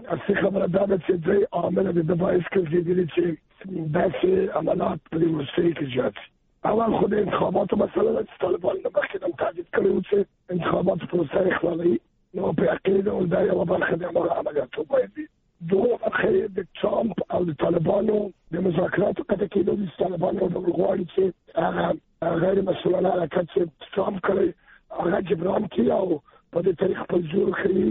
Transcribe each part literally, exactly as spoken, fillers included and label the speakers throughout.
Speaker 1: اصلي خبره دا ده چې درې عامله د ده باعث ګرځېدلي چې داسې عملات په دې وروستیو کې زیات شي. اول خو د انتخاباتو مسله ده چې طالبان د مخکې هم تهدید کړی و چې انتخاباتو پروسه یې خلالوي، نو په یقیني ډول دا یوه برخه د هماغه عملیاتو باید وي. دوه برخه د ټرامپ او د طالبانو د مذاکراتو قطع کېدو دي چې طالبان یو ډول غواړي چې هغه غیر مسؤلانه حرکت چې ټرامپ کړی هغه جبران کړي او په دې طریق خپل زور ښیي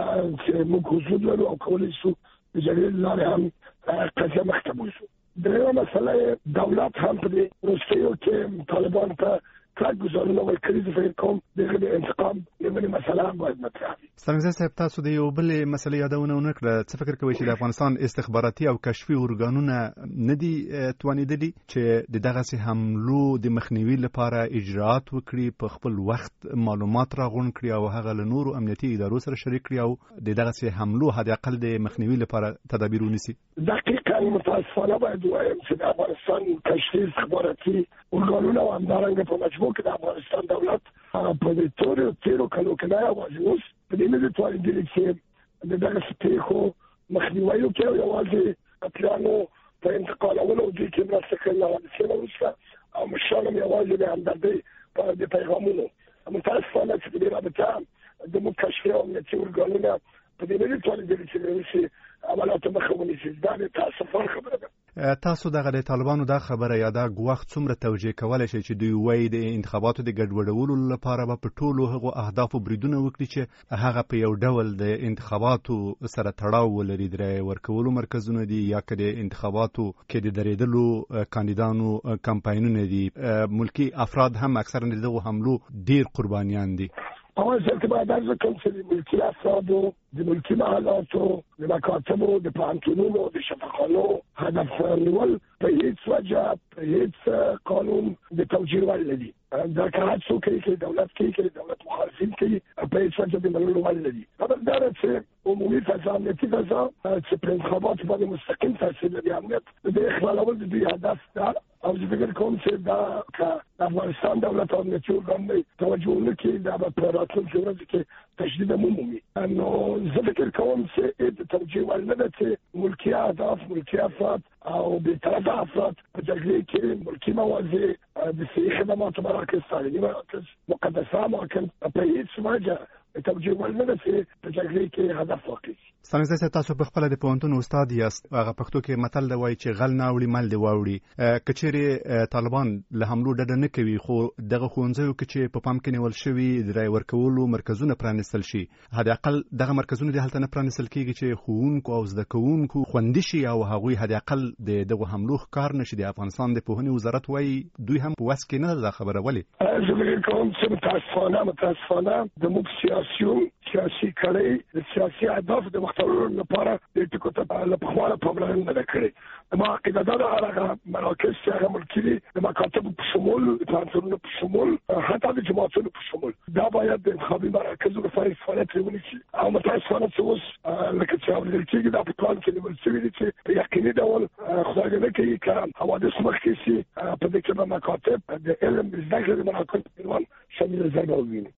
Speaker 1: چې موږ حضور لرو او کولی شو د جګړې له لارې هم قضیه مخته بوځو. درېیمه مسله دولت هم په دې وروستیو کې طالبان ته کلک ګزارونه ورکړي. زه فکر کوم دغه د انتقام یوه مسله هم باید مطرح وي.
Speaker 2: سترنګزی صاحب، تاسو د یو بلې مسلې یادونه ونه کړه. څه فکر کوئ چې د افغانستان استخباراتي او کشفي ارګانونه نه دي توانېدلي چې د دغسې حملو د مخنیوي لپاره اجراءات وکړي، په خپل وخت معلومات راغونډ کړي او هغه له نورو امنیتي ادارو سره شریک کړي او د دغسې حملو حد اقل د مخنیوي لپاره تدابیر ونیسي؟
Speaker 1: دقیقاً متاسفانه باید ووایم چې د افغانستان کشفي استخباراتي ارګانونه او همدارنګه په مجموع کې د افغانستان دولت په دې تورو تیرو کلو کې نه یوازې اوس په دې نه دي توانېدلي چې د دغسې پیښو مخنیوی وکړي او یوازې قتلیانو په انتقالولو او دوی کې مرسته کړې له حادثې نه وروسته او مشران هم یوازې د همدردۍ په د پیغامونو. متاسفانه چې په دې رابطه زموږ کشفي او امنیتي ارګانونه په دې نه دي توانېدلي چې د داسې عملاتو مخه ونیسي. دا د تاسفان خبره ده.
Speaker 2: تاسو دغه د طالبانو دا خبره یا دا ګواښ څومره توجیه کولی شئ چې دوی وایي د انتخاباتو د ګډوډولو لپاره به په ټولو هغو اهدافو بریدونه وکړي چې هغه په یو ډول د انتخاباتو سره تړاو ولري، د رایې ورکولو مرکزونه دي یا که د انتخاباتو کې د درېدلو کاندیدانو کمپاینونه دي؟ ملکي افراد هم اکثرا د دغو حملو ډیر قربانیان دي.
Speaker 1: اول ځل کې باید عرض وکړم چې د ملکي افرادو د ملکي محلاتو د مکاتبو د پوهنتونونو د شفاخانو هدف نیول په هیڅ وجه په هیڅ قانون د توجیه وړ نه دي. دا که هر څوک کوي چې دولت کوي چې دولت مخالفین کوي په هیڅ وجه د منلو وړ نه دي. خبر دا ده چې عمومي فضا امنیتي فضا چې په انتخاباتو باندې مستقیم تاثیر لري، امنیت د اخلالول د دوی هدف ده او زه فکر کوم چې دا که د افغانستان دولت او امنیتي ارګان توجه ونه کړي دا به په راتلونکي ورځو کې تشدید هم ومومي. نو زه فکر کوم چې د توجیه وړ نه ده چې ملکي اهداف، ملکي افراد او بېطرفه افراد په جګړې کې ملکي مواضع د صحي خدماتو مراکز، تعلیمي مراکز، مقدسه اماکن په هیڅ وجه توجیه وړ نه ده چې په جګړې کې هدف واقع شي.
Speaker 2: سترنګزی صاحب، تاسو په خپله د پوهنتون استاد یاست. هغه پښتو کې متل دی وایي چې غل نه اوړي مل دې واوړي. که چیرې طالبان له حملو ډډه نه کوي خو دغه ښوونځیو کې چې په پام کې نیول شوي د رایې ورکولو مرکزونه پرانیستل شي، حد اقل دغه مرکزونه دې هلته نه پرانیستل کېږي چې ښوونکو او زده کوونکو خوندي شي او هغوی حد اقل د دغو حملو ښکار نه شي؟ د افغانستان د پوهنې وزارت وایي دوی هم په وس کې نه ده دا خبره. ولې؟
Speaker 1: زه فکر کوم چې متاسفانه متاسفانه زموږ سیاسیون سیاسي کړۍ د سیاسي اهدافو د مختلفو لپاره د ټکو ته له پخوا نه پاملرنه نه کړې. زما عقیده دا ده هغه مراکز چې هغه ملکي دي د مکاتبو په شمول، د پوهنتونونو په شمول، حتی د جماعتونو په شمول، دا باید د انتخابي مراکزو لپاره استفاده ترې ونیسي. او متاسفانه چې اوس لکه چې اورېدل کېږي دا په پلان کې نیول شوي دي چې په یقیني ډول خدای دې نه کوي که حوادث مخکې شي په دې کې به مکاتب د علم د زده کړې د مراکزو په عنوان شامل ځای به وویني.